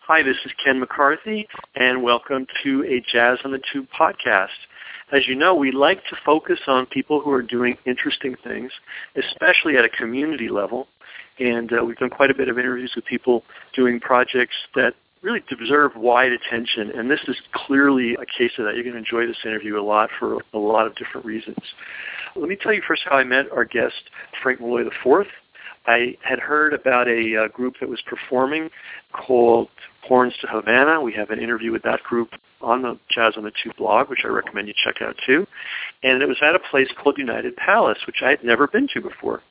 Hi, this is Ken McCarthy, and welcome to a Jazz on the Tube podcast. As you know, we like to focus on people who are doing interesting things, especially at a community level, and we've done quite a bit of interviews with people doing projects that really deserve wide attention, and this is clearly a case of that. You're going to enjoy this interview a lot for a lot of different reasons. Let me tell you first how I met our guest, Frank Malloy IV. I had heard about a group that was performing called Horns to Havana. We have an interview with that group on the Jazz on the Tube blog, which I recommend you check out too. And it was at a place called United Palace, which I had never been to before.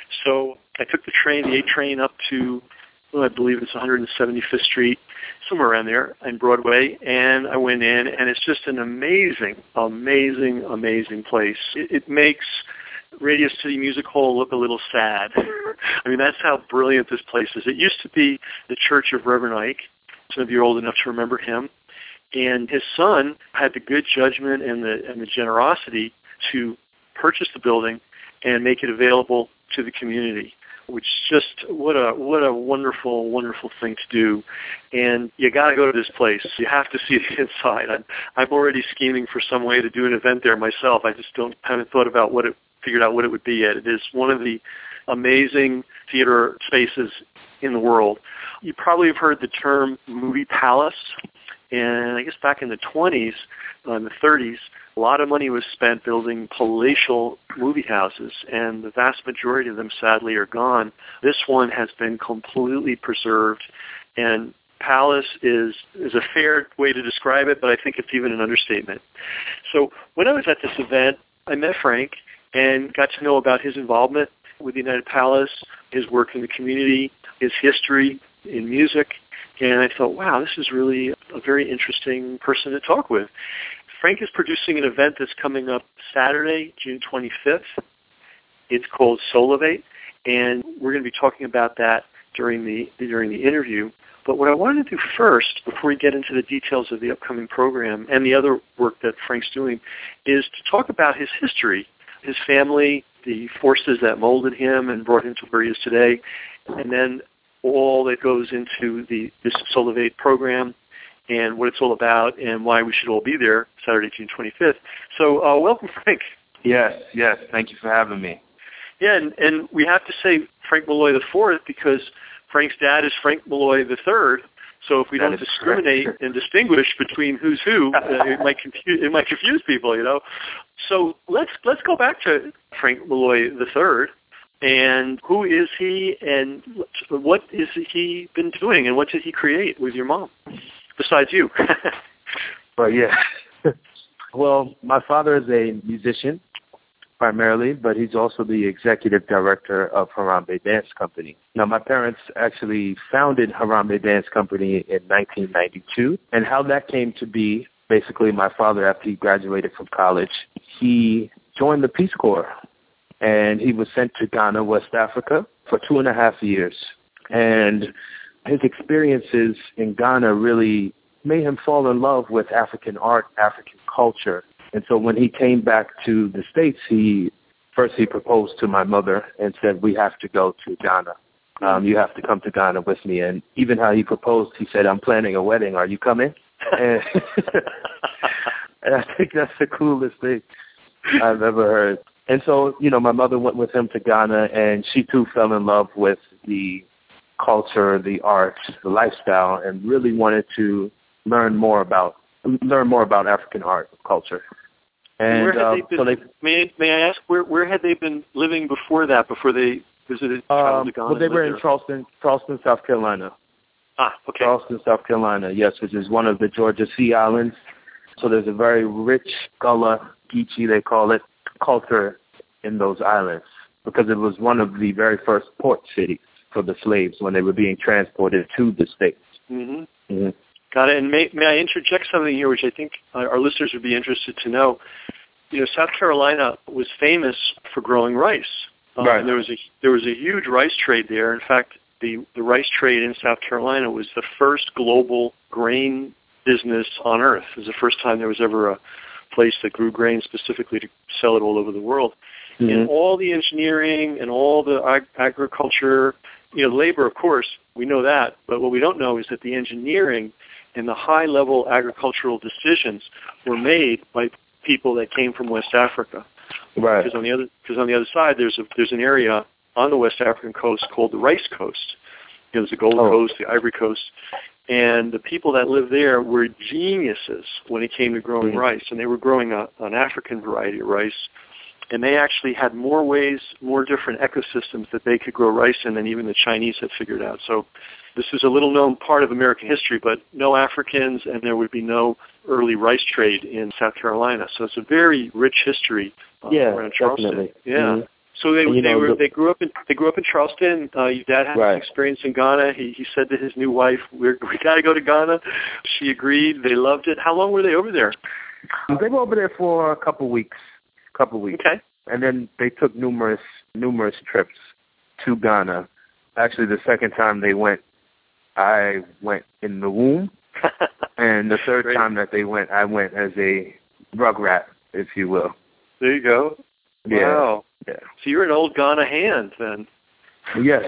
So I took the train, the A train, up to, I believe it's 175th Street, somewhere around there on Broadway, and I went in, and it's just an amazing, amazing, amazing place. It makes Radio City Music Hall look a little sad. I mean, that's how brilliant this place is. It used to be the Church of Reverend Ike. Some of you are old enough to remember him. And his son had the good judgment and the generosity to purchase the building and make it available to the community, which just what a wonderful, wonderful thing to do. And you got to go to this place. You have to see the inside. I'm already scheming for some way to do an event there myself. I just haven't figured out what it would be yet. It is one of the amazing theater spaces in the world. You probably have heard the term movie palace. And I guess back in the 20s, in the 30s, a lot of money was spent building palatial movie houses, and the vast majority of them, sadly, are gone. This one has been completely preserved, and palace is a fair way to describe it, but I think it's even an understatement. So when I was at this event, I met Frank and got to know about his involvement with the United Palace, his work in the community, his history in music, and I thought, wow, this is really a very interesting person to talk with. Frank is producing an event that's coming up Saturday, June 25th. It's called Solivate, and we're going to be talking about that during the interview. But what I wanted to do first, before we get into the details of the upcoming program and the other work that Frank's doing, is to talk about his history, his family, the forces that molded him and brought him to where he is today, and then all that goes into this Solivate program and what it's all about and why we should all be there Saturday, June 25th. So welcome, Frank. Yes. Thank you for having me. Yeah, and we have to say Frank Malloy IV because Frank's dad is Frank Malloy III. So if we don't discriminate and distinguish between who's who, it might confuse people, you know. So let's go back to Frank Malloy III. And who is he, and what is he been doing, and what did he create with your mom, besides you? Well, yeah. Well, my father is a musician, primarily, but he's also the executive director of Harambe Dance Company. Now, my parents actually founded Harambe Dance Company in 1992, and how that came to be, basically, my father, after he graduated from college, he joined the Peace Corps. And he was sent to Ghana, West Africa, for 2.5 years. And his experiences in Ghana really made him fall in love with African art, African culture. And so when he came back to the States, he proposed to my mother and said, we have to go to Ghana. You have to come to Ghana with me. And even how he proposed, he said, I'm planning a wedding. Are you coming? And I think that's the coolest thing I've ever heard. And so, my mother went with him to Ghana, and she too fell in love with the culture, the art, the lifestyle, and really wanted to learn more about African art culture. And where had they been, may I ask where had they been living before that? Before they visited traveled to Ghana? Well, they were in Charleston, South Carolina. Ah, okay. Charleston, South Carolina, yes, which is one of the Georgia Sea Islands. So there's a very rich Gullah, Geechee, they call it, culture in those islands, because it was one of the very first port cities for the slaves when they were being transported to the States. Mm-hmm. Mm-hmm. Got it. And may I interject something here, which I think our listeners would be interested to know. South Carolina was famous for growing rice. Right. And there was a huge rice trade there. In fact, the rice trade in South Carolina was the first global grain business on earth. It was the first time there was ever a place that grew grain specifically to sell it all over the world. Mm-hmm. And all the engineering and all the agriculture labor, of course, we know that, but what we don't know is that the engineering and the high-level agricultural decisions were made by people that came from West Africa. Right. Because on the other side, there's an area on the West African coast called the Rice Coast. There's the Gold Coast, the Ivory Coast, and the people that lived there were geniuses when it came to growing rice, and they were growing an African variety of rice, and they actually had more different ecosystems that they could grow rice in than even the Chinese had figured out. So this is a little-known part of American history, but no Africans, and there would be no early rice trade in South Carolina. So it's a very rich history around Charleston. Definitely. Yeah. Mm-hmm. So they grew up in Charleston. Your dad had an experience in Ghana. He said to his new wife, "We got to go to Ghana." She agreed. They loved it. How long were they over there? They were over there for a couple weeks. Okay. And then they took numerous trips to Ghana. Actually, the second time they went, I went in the womb. And the third time that they went, I went as a rugrat, if you will. There you go. Yeah. Wow. Yeah. So you're an old Ghana hand then. Yes.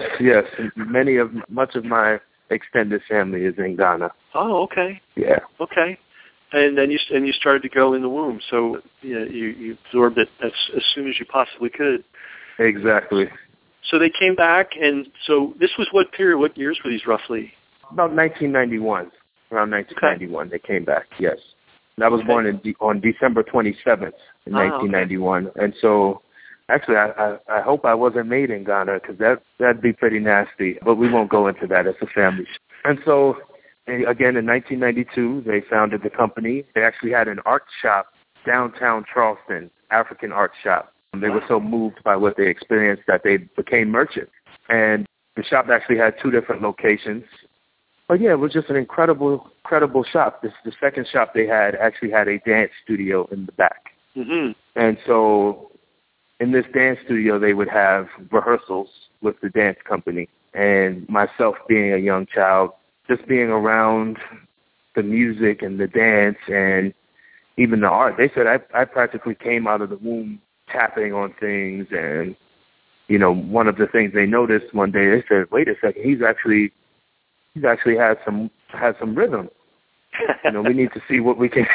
Much of my extended family is in Ghana. Oh, okay. Yeah. Okay. And then you started to go in the womb, so you absorbed it as soon as you possibly could. Exactly. So they came back, and so this was what period? What years were these roughly? About 1991. Around 1991, They came back. Yes. And I was born on December 27th in 1991, and so actually I hope I wasn't made in Ghana because that'd be pretty nasty. But we won't go into that. It's a family. And so. Again, in 1992, they founded the company. They actually had an art shop downtown Charleston, African art shop. They were so moved by what they experienced that they became merchants. And the shop actually had 2 different locations. But yeah, it was just an incredible shop. The second shop they had actually had a dance studio in the back. Mm-hmm. And so in this dance studio, they would have rehearsals with the dance company. And myself being a young child, just being around the music and the dance and even the art. They said I practically came out of the womb tapping on things. And, one of the things they noticed one day, they said, wait a second, he's actually has some rhythm. We need to see what we can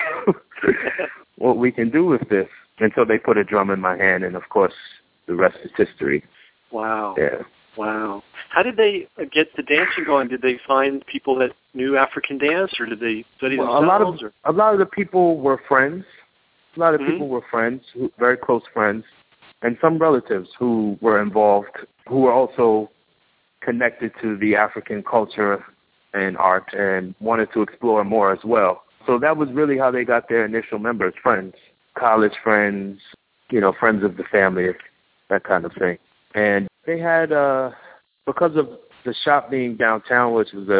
do with this. And so they put a drum in my hand, and of course the rest is history. Wow. Yeah. Wow. How did they get the dancing going? Did they find people that knew African dance, or did they study themselves? A lot of the people were friends. A lot of people were friends, very close friends, and some relatives who were involved, who were also connected to the African culture and art and wanted to explore more as well. So that was really how they got their initial members, friends, college friends, friends of the family, that kind of thing. And they had, because of the shop being downtown, which was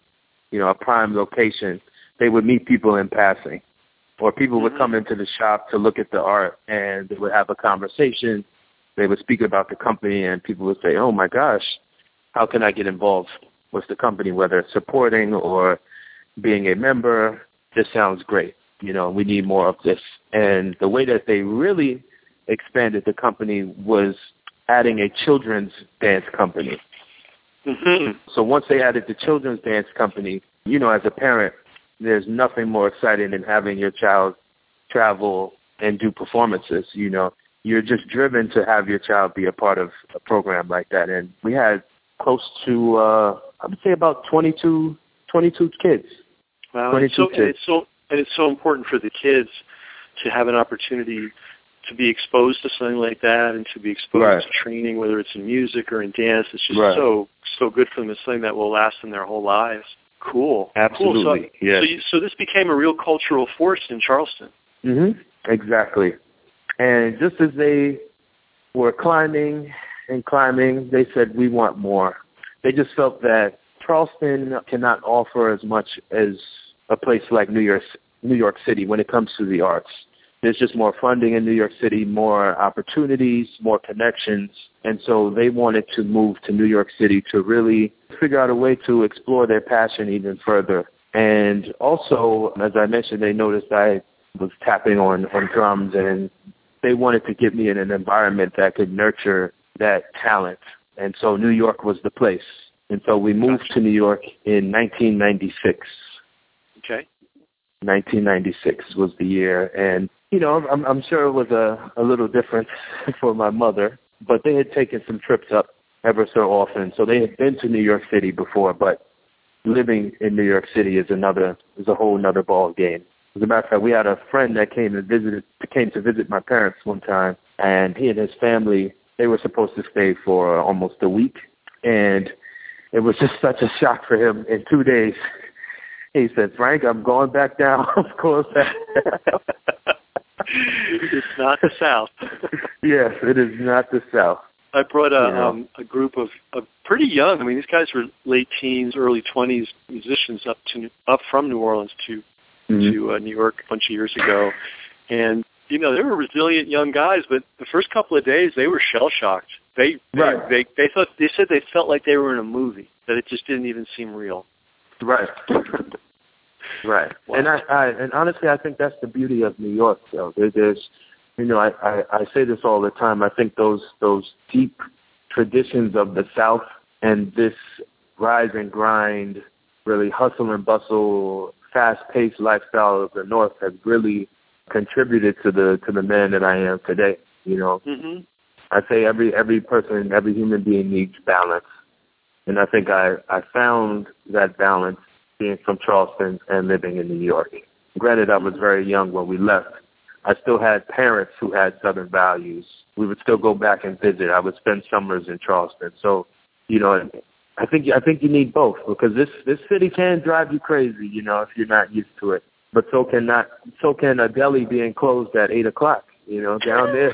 a prime location, they would meet people in passing. Or people would come into the shop to look at the art, and they would have a conversation. They would speak about the company, and people would say, oh, my gosh, how can I get involved with the company, whether it's supporting or being a member? This sounds great. We need more of this. And the way that they really expanded the company was adding a children's dance company. Mm-hmm. So once they added the children's dance company, as a parent, there's nothing more exciting than having your child travel and do performances. You're just driven to have your child be a part of a program like that. And we had close to, I would say about 22 kids. Wow. 22 kids. And it's so important for the kids to have an opportunity to be exposed to something like that and to be exposed to training, whether it's in music or in dance. It's just so good for them. It's something that will last them their whole lives. Cool. Absolutely. Cool. So this became a real cultural force in Charleston. Mm-hmm. Exactly. And just as they were climbing, they said, we want more. They just felt that Charleston cannot offer as much as a place like New York City when it comes to the arts. There's just more funding in New York City, more opportunities, more connections. And so they wanted to move to New York City to really figure out a way to explore their passion even further. And also, as I mentioned, they noticed I was tapping on drums, and they wanted to get me in an environment that could nurture that talent. And so New York was the place. And so we moved to New York in 1996. Okay. 1996 was the year. And, you know, I'm sure it was a little different for my mother, but they had taken some trips up ever so often. So they had been to New York City before, but living in New York City is a whole nother ball game. As a matter of fact, we had a friend that came to visit my parents one time, and he and his family, they were supposed to stay for almost a week, and it was just such a shock for him in 2 days. He said, "Frank, I'm going back down." Of course. It's not the South. Yes, it is not the South. I brought a group of pretty young. I mean, these guys were late teens, early 20s musicians up from New Orleans to New York a bunch of years ago, and you know they were resilient young guys. But the first couple of days, they were shell shocked. They said they felt like they were in a movie. That it just didn't even seem real. Right. Right. Wow. And honestly, I think that's the beauty of New York. Though there's, you know, I say this all the time. I think those deep traditions of the South and this rise and grind, really hustle and bustle, fast-paced lifestyle of the North has really contributed to the man that I am today. You know, I say every person, every human being needs balance, and I think I found that balance being from Charleston and living in New York. Granted, I was very young when we left. I still had parents who had Southern values. We would still go back and visit. I would spend summers in Charleston. So, you know, I think you need both, because this city can drive you crazy, you know, if you're not used to it. But so can a deli being closed at 8:00. You know, down there,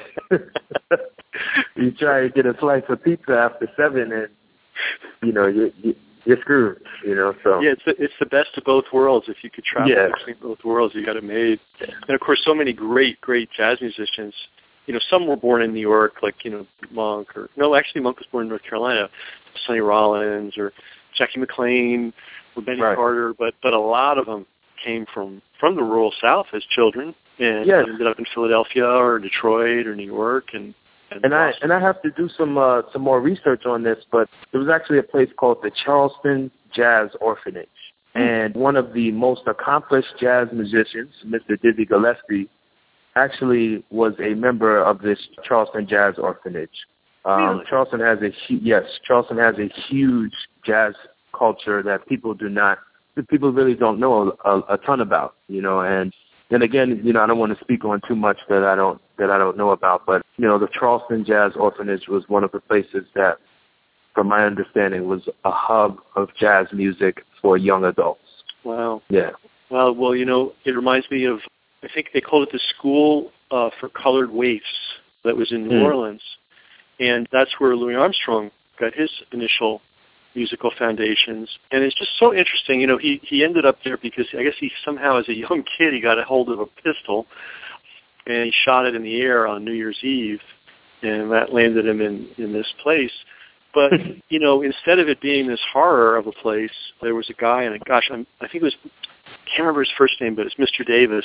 you try to get a slice of pizza after 7, and you know you're screwed. You know, so yeah, it's the best of both worlds. If you could travel between both worlds, you got it made. And of course, so many great jazz musicians. You know, some were born in New York, like, you know, Monk, actually Monk was born in North Carolina, Sonny Rollins or Jackie McLean or Benny Carter, but a lot of them came from the rural South as children and ended up in Philadelphia or Detroit or New York and I have to do some more research on this, but there was actually a place called the Charleston Jazz Orphanage, and one of the most accomplished jazz musicians, Mr. Dizzy Gillespie, actually was a member of this Charleston Jazz Orphanage. Really? Charleston has a huge jazz culture that people really don't know a ton about, you know. And then again, you know, I don't want to speak on too much that I don't know about, but you know, the Charleston Jazz Orphanage was one of the places that, from my understanding, was a hub of jazz music for young adults. Wow. Yeah. Well, you know, it reminds me of, I think they called it the School for Colored Waifs that was in New Orleans, and that's where Louis Armstrong got his initial musical foundations. And it's just so interesting. You know, he ended up there because I guess he somehow, as a young kid, he got a hold of a pistol and he shot it in the air on New Year's Eve, and that landed him in this place. But, you know, instead of it being this horror of a place, there was a guy, and I think it was, I can't remember his first name, but it's Mr. Davis,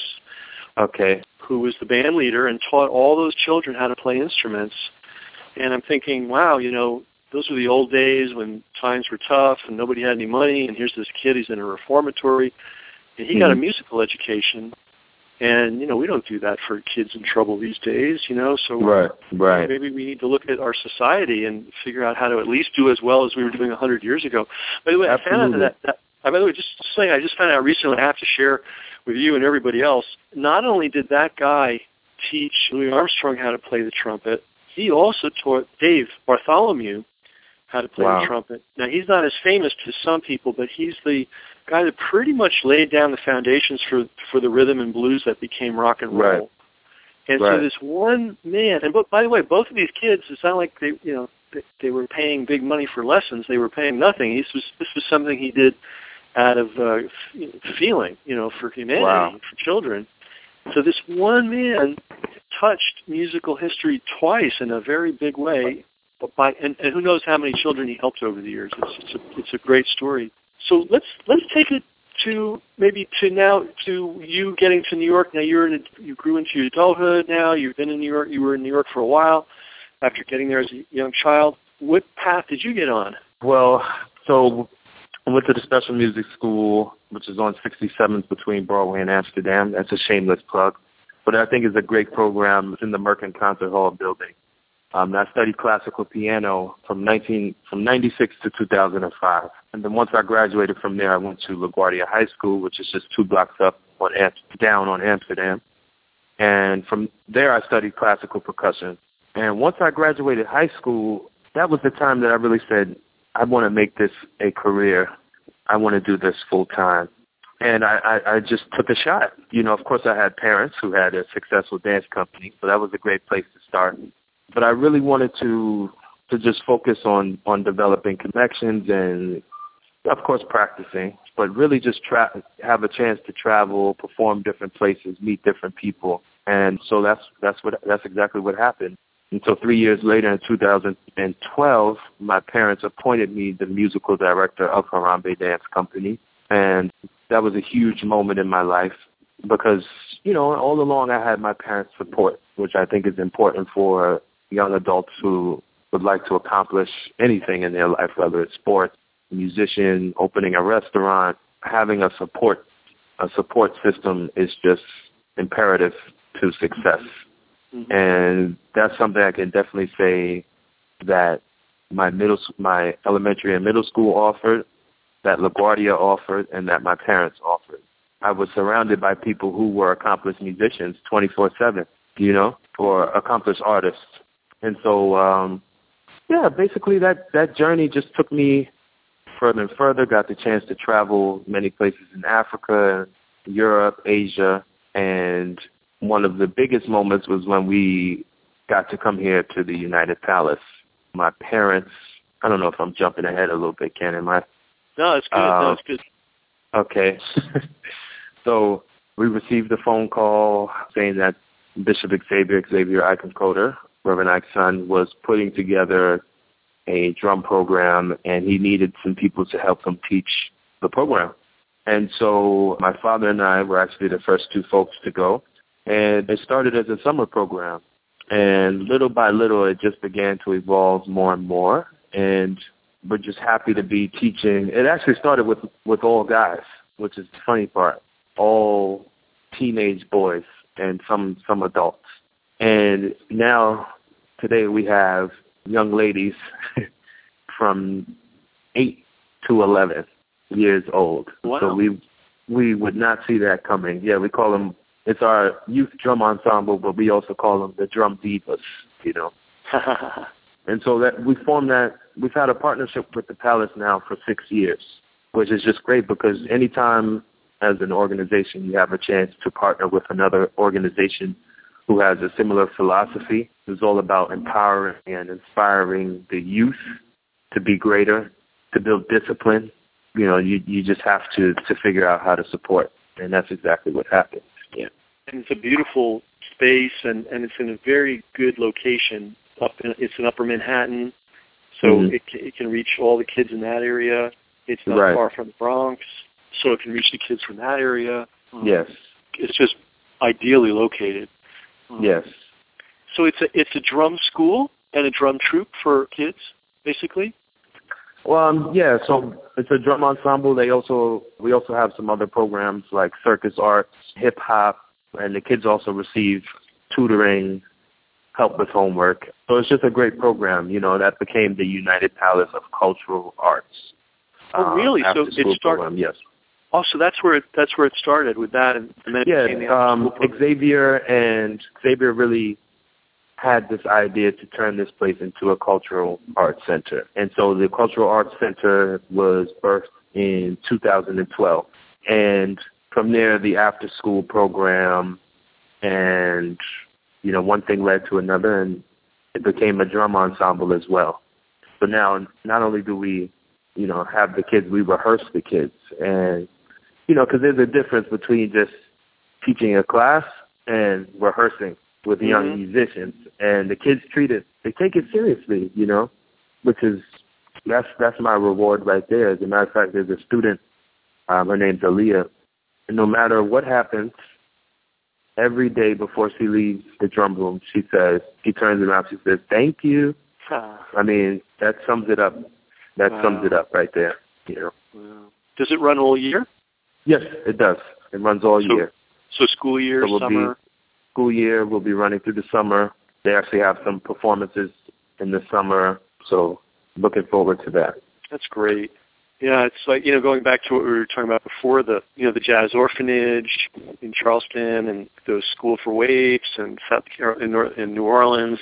who was the band leader and taught all those children how to play instruments. And I'm thinking, wow, you know, those were the old days when times were tough and nobody had any money, and here's this kid, he's in a reformatory, and he got a musical education. And, you know, we don't do that for kids in trouble these days, you know, so maybe we need to look at our society and figure out how to at least do as well as we were doing 100 years ago. By the way, I found out by the way, just saying, I just found out recently, I have to share with you and everybody else, not only did that guy teach Louis Armstrong how to play the trumpet, he also taught Dave Bartholomew how to play the trumpet. Now, he's not as famous to some people, but he's the guy that pretty much laid down the foundations for the rhythm and blues that became rock and roll. Right. And so this one man, and by the way, both of these kids, it's not like they were paying big money for lessons. They were paying nothing. This was something he did out of feeling, you know, for humanity, for children. So this one man touched musical history twice in a very big way. And who knows how many children he helped over the years. It's a great story. So let's take it to you getting to New York. Now you grew into your adulthood. Now you've been in New York. You were in New York for a while after getting there as a young child. What path did you get on? Well, So I went to the Special Music School, which is on 67th between Broadway and Amsterdam. That's a shameless plug. But I think it's a great program. It's in the Merkin Concert Hall building. I studied classical piano from 96 to 2005. And then once I graduated from there, I went to LaGuardia High School, which is just 2 blocks up down on Amsterdam. And from there, I studied classical percussion. And once I graduated high school, that was the time that I really said, I want to make this a career. I want to do this full time. And I just took a shot. You know, of course, I had parents who had a successful dance company, so that was a great place to start. But I really wanted to just focus on developing connections and, of course, practicing, but really just have a chance to travel, perform different places, meet different people. And so that's exactly what happened. And so 3 years later, in 2012, my parents appointed me the musical director of Harambe Dance Company. And that was a huge moment in my life because, you know, all along I had my parents' support, which I think is important for young adults who would like to accomplish anything in their life, whether it's sports, musician, opening a restaurant. Having a support system is just imperative to success. Mm-hmm. And that's something I can definitely say that my elementary and middle school offered, that LaGuardia offered, and that my parents offered. I was surrounded by people who were accomplished musicians 24/7, you know, or accomplished artists. And so, basically that journey just took me further and further, got the chance to travel many places in Africa, Europe, Asia, and one of the biggest moments was when we got to come here to the United Palace. My parents, I don't know if I'm jumping ahead a little bit, Ken, am I? No, it's good. No, it's good. Okay. So we received a phone call saying that Bishop Xavier Eichenkoder, Reverend Ike's son, was putting together a drum program, and he needed some people to help him teach the program. And so my father and I were actually the first 2 folks to go. And it started as a summer program. And little by little, it just began to evolve more and more. And we're just happy to be teaching. It actually started with all guys, which is the funny part. All teenage boys and some adults. And now, today, we have young ladies from 8 to 11 years old. Wow. So we would not see that coming. Yeah, we call them, it's our youth drum ensemble, but we also call them the drum divas, you know. And so that we formed that, we've had a partnership with the Palace now for 6 years, which is just great because anytime as an organization you have a chance to partner with another organization who has a similar philosophy, it's all about empowering and inspiring the youth to be greater, to build discipline. You know, you just have to figure out how to support, and that's exactly what happened. Yeah. And it's a beautiful space, and it's in a very good location. It's in Upper Manhattan, so it can reach all the kids in that area. It's not far from the Bronx, so it can reach the kids from that area. Yes. It's just ideally located. Yes. So it's a drum school and a drum troupe for kids, basically? Well, yeah, so it's a drum ensemble. We also have some other programs like circus arts, hip hop, and the kids also receive tutoring, help with homework. So it's just a great program, you know, that became the United Palace of Cultural Arts. Oh, really? So it started. Program, yes. Oh, so that's where it started with that, and then it became the after-school program. Xavier really had this idea to turn this place into a cultural arts center. And so the Cultural Arts Center was birthed in 2012. And from there, the after-school program, and, you know, one thing led to another, and it became a drum ensemble as well. So now, not only do we, you know, have the kids, we rehearse the kids. And, you know, because there's a difference between just teaching a class and rehearsing with young musicians, and the kids they take it seriously, you know, which is, that's my reward right there. As a matter of fact, there's a student, her name's Aaliyah, and no matter what happens, every day before she leaves the drum room, she turns around, she says, "Thank you." I mean, that sums it up. That sums it up right there. Wow. Does it run all year? Yes, it does. It runs all year. So school year, summer? School year will be running through the summer. They actually have some performances in the summer, so looking forward to that. That's great. Yeah, it's like, going back to what we were talking about before, the Jazz Orphanage in Charleston and those School for Waifs and South Carolina, in New Orleans.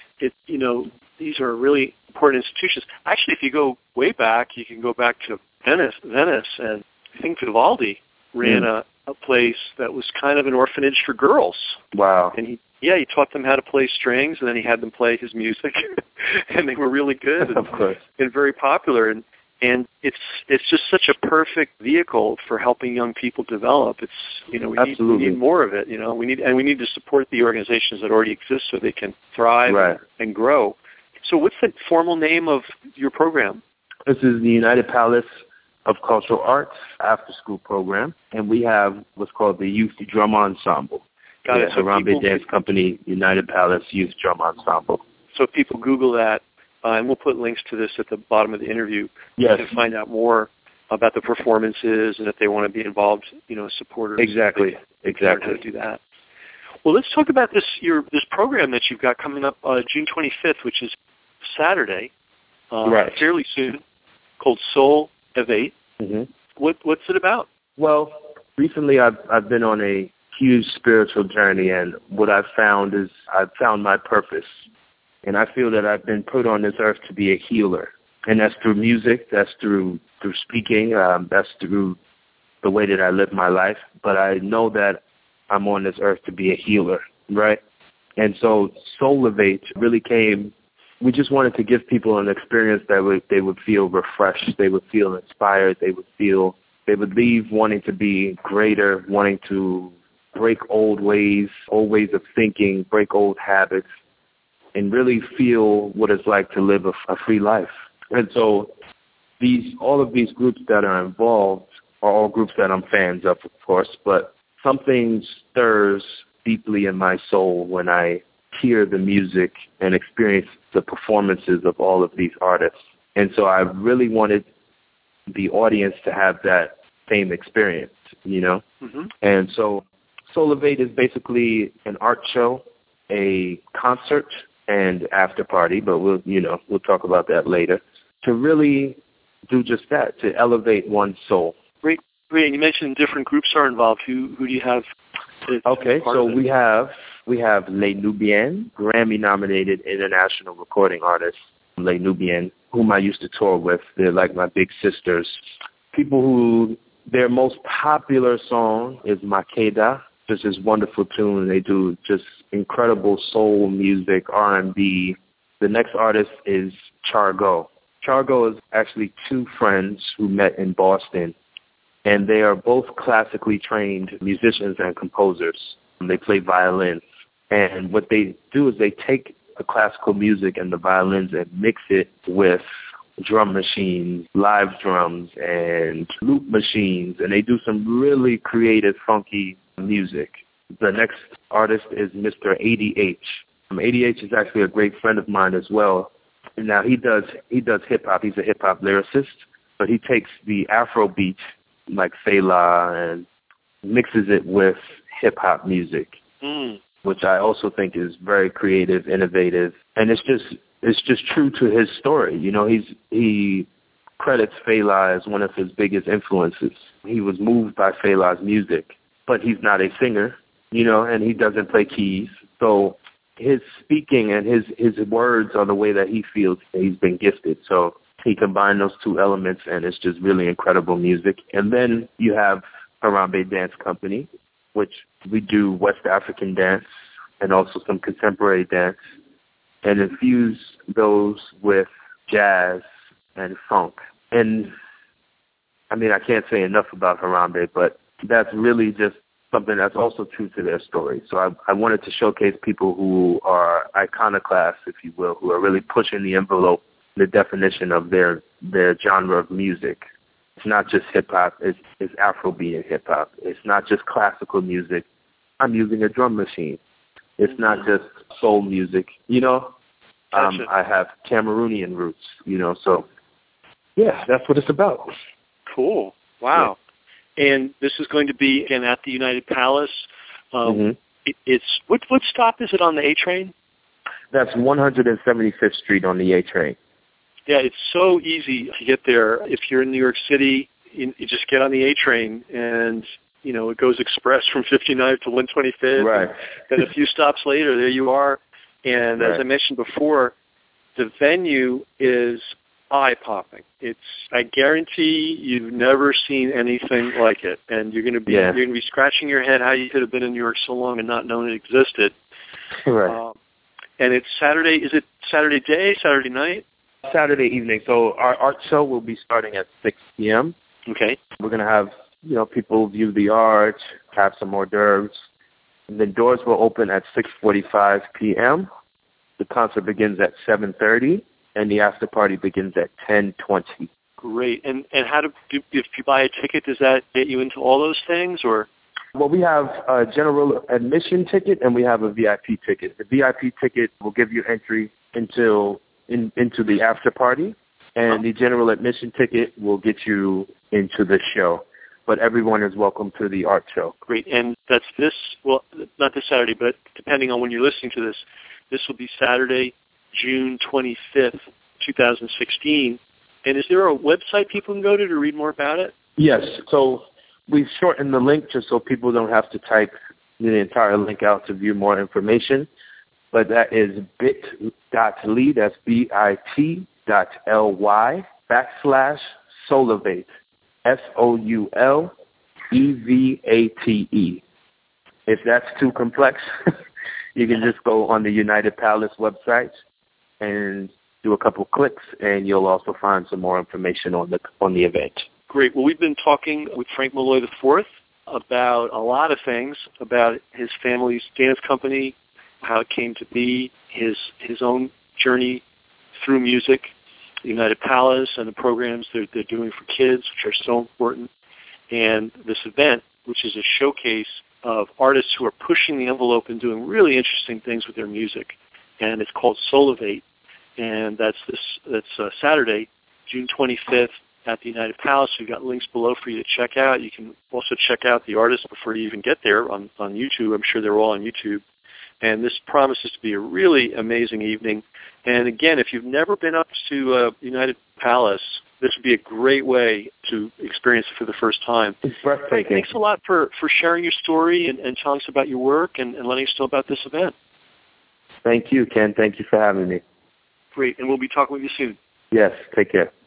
These are really important institutions. Actually, if you go way back, you can go back to Venice, and I think Vivaldi ran a place that was kind of an orphanage for girls. Wow. And he taught them how to play strings, and then he had them play his music, and they were really good of course. And very popular. And it's just such a perfect vehicle for helping young people develop. It's we need more of it. We need to support the organizations that already exist so they can thrive and grow. So what's the formal name of your program? This is the United Palace of Cultural Arts after-school program, and we have what's called the Youth Drum Ensemble. Got it. So Harambe Dance Company, United Palace Youth Drum Ensemble. So if people Google that, and we'll put links to this at the bottom of the interview, yes, to find out more about the performances, and if they want to be involved, supporters. Exactly. How to do that. Well, let's talk about this program that you've got coming up June 25th, which is Saturday, fairly soon, called Soul Evate. Mm-hmm. What's it about? Well, recently I've been on a huge spiritual journey, and what I've found is I've found my purpose. And I feel that I've been put on this earth to be a healer. And that's through music, that's through speaking, that's through the way that I live my life. But I know that I'm on this earth to be a healer, right? And so Soul Evate really came, we just wanted to give people an experience that they would feel refreshed, they would feel inspired, they would leave wanting to be greater, wanting to break old ways of thinking, break old habits, and really feel what it's like to live a free life. And so all of these groups that are involved are all groups that I'm fans of course, but something stirs deeply in my soul when I hear the music and experience the performances of all of these artists. And so I really wanted the audience to have that same experience, Mm-hmm. And so Soul Evate is basically an art show, a concert, and after party, but we'll talk about that later, to really do just that, to elevate one's soul. Great. And you mentioned different groups are involved. Who do you have? Okay, so we have Les Nubiennes, Grammy-nominated international recording artist, Les Nubiennes, whom I used to tour with. They're like my big sisters. People who, their most popular song is Makeda, just this wonderful tune. They do just incredible soul music, R&B. The next artist is Chargo. Chargo is actually two friends who met in Boston, and they are both classically trained musicians and composers. They play violin, and what they do is they take the classical music and the violins and mix it with drum machines, live drums, and loop machines, and they do some really creative, funky music. The next artist is Mr. ADH. ADH is actually a great friend of mine as well. And now he does hip-hop. He's a hip-hop lyricist, but he takes the Afro beat, like Fela, and mixes it with hip-hop music, which I also think is very creative, innovative, and it's just true to his story. He credits Fela as one of his biggest influences. He was moved by Fela's music, but he's not a singer, and he doesn't play keys. So his speaking and his words are the way that he feels he's been gifted. So he combined those two elements, and it's just really incredible music. And then you have Harambe Dance Company, which we do West African dance and also some contemporary dance, and infuse those with jazz and funk. And I mean, I can't say enough about Harambe, but that's really just something that's also true to their story. So I wanted to showcase people who are iconoclasts, if you will, who are really pushing the envelope, the definition of their genre of music. It's not just hip-hop, it's Afrobeat and hip-hop. It's not just classical music. I'm using a drum machine. It's not just soul music, Gotcha. I have Cameroonian roots, so yeah, that's what it's about. Cool. Wow. Yeah. And this is going to be, again, at the United Palace. It's what stop is it on the A train? That's 175th Street on the A train. Yeah, it's so easy to get there. If you're in New York City, you just get on the A train, and it goes express from 59th to 125th. Right. And a few stops later, there you are. And as I mentioned before, the venue is eye-popping. I guarantee you've never seen anything like it, and you're going to be scratching your head how you could have been in New York so long and not known it existed. Right. And it's Saturday. Is it Saturday day, Saturday night? Saturday evening. So our art show will be starting at 6 p.m. Okay. We're going to have, people view the art, have some hors d'oeuvres. And the doors will open at 6:45 p.m. The concert begins at 7:30, and the after party begins at 10:20. Great. And how if you buy a ticket, does that get you into all those things, or? Well, we have a general admission ticket, and we have a VIP ticket. The VIP ticket will give you entry into the after party, and the general admission ticket will get you into the show. But everyone is welcome to the art show. Great. And that's not this Saturday, but depending on when you're listening to this will be Saturday, June 25th, 2016. And is there a website people can go to read more about it? Yes. So we've shortened the link just so people don't have to type the entire link out to view more information. But that is bit.ly, that's bit.ly /Soulevate, SOULEVATE. If that's too complex, you can just go on the United Palace website and do a couple clicks, and you'll also find some more information on the event. Great. Well, we've been talking with Frank Malloy IV about a lot of things, about his family's dance company, how it came to be, his own journey through music, the United Palace, and the programs they're doing for kids, which are so important, and this event, which is a showcase of artists who are pushing the envelope and doing really interesting things with their music. And it's called Soulevate, and that's Saturday, June 25th, at the United Palace. We've got links below for you to check out. You can also check out the artists before you even get there on YouTube. I'm sure they're all on YouTube. And this promises to be a really amazing evening. And again, if you've never been up to United Palace, this would be a great way to experience it for the first time. It's breathtaking. Thanks a lot for sharing your story and telling us about your work and letting us know about this event. Thank you, Ken. Thank you for having me. Great. And we'll be talking with you soon. Yes. Take care.